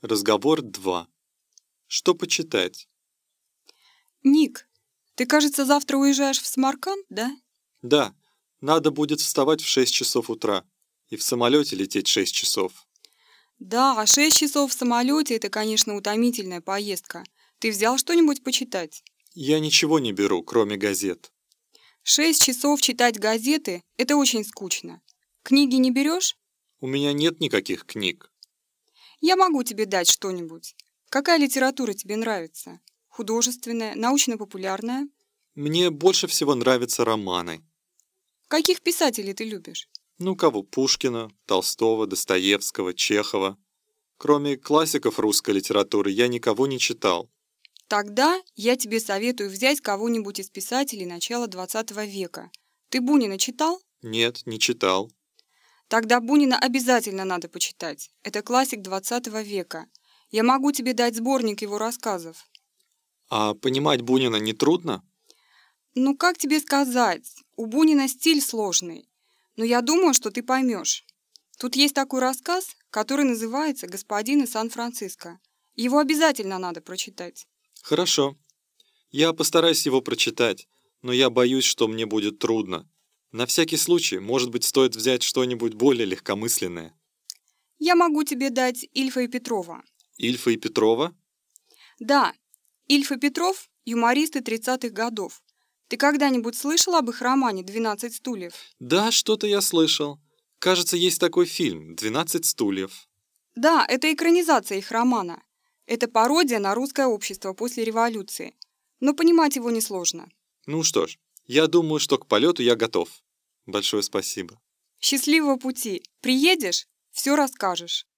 Разговор 2. Что почитать? Ник, ты, кажется, завтра уезжаешь в Самарканд, да? Да, надо будет вставать в 6 часов утра и в самолете лететь 6 часов. Да, 6 часов в самолете — это, конечно, утомительная поездка. Ты взял что-нибудь почитать? Я ничего не беру, кроме газет. 6 часов читать газеты — это очень скучно. Книги не берешь? У меня нет никаких книг. Я могу тебе дать что-нибудь. Какая литература тебе нравится? Художественная, научно-популярная? Мне больше всего нравятся романы. Каких писателей ты любишь? Ну, кого? Пушкина, Толстого, Достоевского, Чехова. Кроме классиков русской литературы я никого не читал. Тогда я тебе советую взять кого-нибудь из писателей начала XX века. Ты Бунина читал? Нет, не читал. Тогда Бунина обязательно надо почитать. Это классик XX века. Я могу тебе дать сборник его рассказов. А понимать Бунина не трудно? Ну, как тебе сказать? У Бунина стиль сложный. Но я думаю, что ты поймешь. Тут есть такой рассказ, который называется «Господин из Сан-Франциско». Его обязательно надо прочитать. Хорошо. Я постараюсь его прочитать, но я боюсь, что мне будет трудно. На всякий случай, может быть, стоит взять что-нибудь более легкомысленное. Я могу тебе дать Ильфа и Петрова. Ильфа и Петрова? Да, Ильф и Петров – юмористы 30-х годов. Ты когда-нибудь слышал об их романе «12 стульев»? Да, что-то я слышал. Кажется, есть такой фильм «12 стульев». Да, это экранизация их романа. Это пародия на русское общество после революции. Но понимать его несложно. Ну что ж, я думаю, что к полету я готов. Большое спасибо. Счастливого пути. Приедешь – все расскажешь.